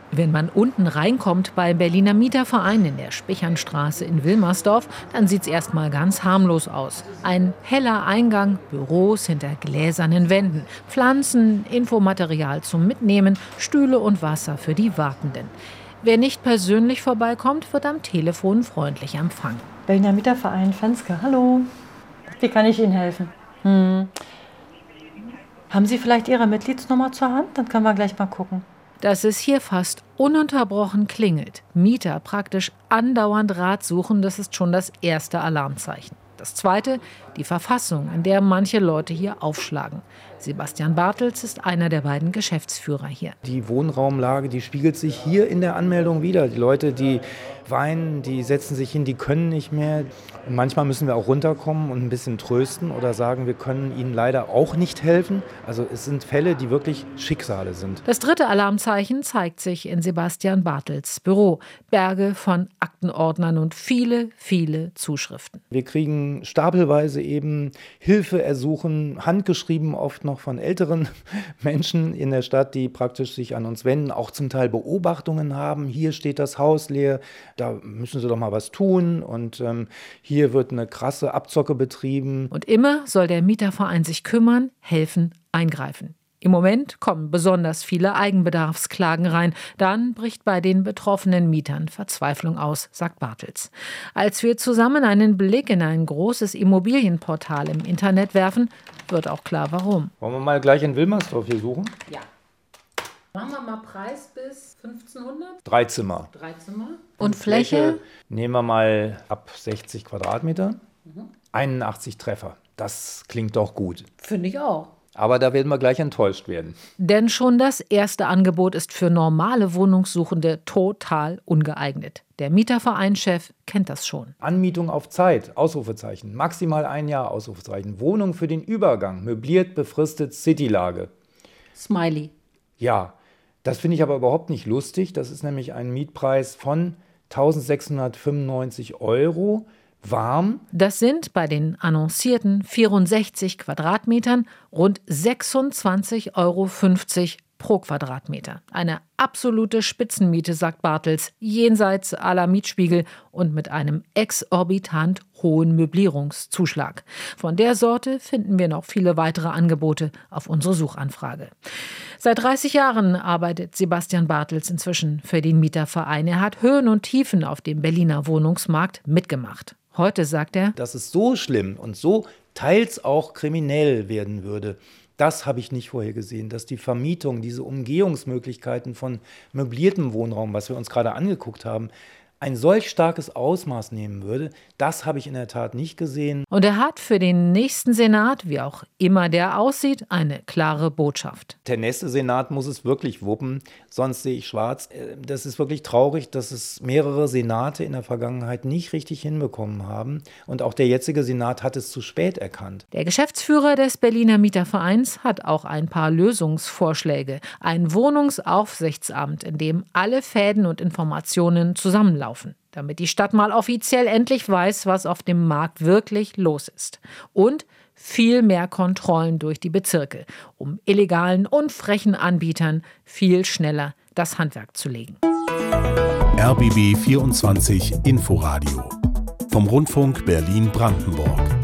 Wenn man unten reinkommt beim Berliner Mieterverein in der Spichernstraße in Wilmersdorf, dann sieht es erstmal ganz harmlos aus. Ein heller Eingang, Büros hinter gläsernen Wänden, Pflanzen, Infomaterial zum Mitnehmen, Stühle und Wasser für die Wartenden. Wer nicht persönlich vorbeikommt, wird am Telefon freundlich empfangen. Berliner Mieterverein Fenske, hallo. Wie kann ich Ihnen helfen? Haben Sie vielleicht Ihre Mitgliedsnummer zur Hand? Dann können wir gleich mal gucken. Dass es hier fast ununterbrochen klingelt, Mieter praktisch andauernd Rat suchen, das ist schon das erste Alarmzeichen. Das zweite, die Verfassung, in der manche Leute hier aufschlagen. Sebastian Bartels ist einer der beiden Geschäftsführer hier. Die Wohnraumlage, die spiegelt sich hier in der Anmeldung wider. Die Leute, die weinen, die setzen sich hin, die können nicht mehr. Und manchmal müssen wir auch runterkommen und ein bisschen trösten oder sagen, wir können ihnen leider auch nicht helfen. Also es sind Fälle, die wirklich Schicksale sind. Das dritte Alarmzeichen zeigt sich in Sebastian Bartels Büro. Berge von Aktenordnern und viele, viele Zuschriften. Wir kriegen stapelweise eben Hilfeersuchen, handgeschrieben oft noch von älteren Menschen in der Stadt, die praktisch sich an uns wenden, auch zum Teil Beobachtungen haben. Hier steht das Haus leer, da müssen Sie doch mal was tun und hier wird eine krasse Abzocke betrieben. Und immer soll der Mieterverein sich kümmern, helfen, eingreifen. Im Moment kommen besonders viele Eigenbedarfsklagen rein. Dann bricht bei den betroffenen Mietern Verzweiflung aus, sagt Bartels. Als wir zusammen einen Blick in ein großes Immobilienportal im Internet werfen, wird auch klar, warum. Wollen wir mal gleich in Wilmersdorf hier suchen? Ja. Machen wir mal Preis bis 1500? 3 Zimmer. 3 Zimmer. Und Fläche? Nehmen wir mal ab 60 Quadratmeter. 81 Treffer. Das klingt doch gut. Finde ich auch. Aber da werden wir gleich enttäuscht werden. Denn schon das erste Angebot ist für normale Wohnungssuchende total ungeeignet. Der Mietervereinschef kennt das schon. Anmietung auf Zeit, Ausrufezeichen. Maximal 1 Jahr, Ausrufezeichen. Wohnung für den Übergang, möbliert, befristet, Citylage. Smiley. Ja, das finde ich aber überhaupt nicht lustig. Das ist nämlich ein Mietpreis von 1.695 €. Warm. Das sind bei den annoncierten 64 Quadratmetern rund 26,50 € pro Quadratmeter. Eine absolute Spitzenmiete, sagt Bartels, jenseits aller Mietspiegel und mit einem exorbitant hohen Möblierungszuschlag. Von der Sorte finden wir noch viele weitere Angebote auf unsere Suchanfrage. Seit 30 Jahren arbeitet Sebastian Bartels inzwischen für den Mieterverein. Er hat Höhen und Tiefen auf dem Berliner Wohnungsmarkt mitgemacht. Heute sagt er, dass es so schlimm und so teils auch kriminell werden würde, das habe ich nicht vorher gesehen, dass die Vermietung, diese Umgehungsmöglichkeiten von möbliertem Wohnraum, was wir uns gerade angeguckt haben, ein solch starkes Ausmaß nehmen würde, das habe ich in der Tat nicht gesehen. Und er hat für den nächsten Senat, wie auch immer der aussieht, eine klare Botschaft. Der nächste Senat muss es wirklich wuppen, sonst sehe ich schwarz. Das ist wirklich traurig, dass es mehrere Senate in der Vergangenheit nicht richtig hinbekommen haben. Und auch der jetzige Senat hat es zu spät erkannt. Der Geschäftsführer des Berliner Mietervereins hat auch ein paar Lösungsvorschläge. Ein Wohnungsaufsichtsamt, in dem alle Fäden und Informationen zusammenlaufen, damit die Stadt mal offiziell endlich weiß, was auf dem Markt wirklich los ist. Und viel mehr Kontrollen durch die Bezirke, um illegalen und frechen Anbietern viel schneller das Handwerk zu legen. RBB 24 Inforadio vom Rundfunk Berlin-Brandenburg.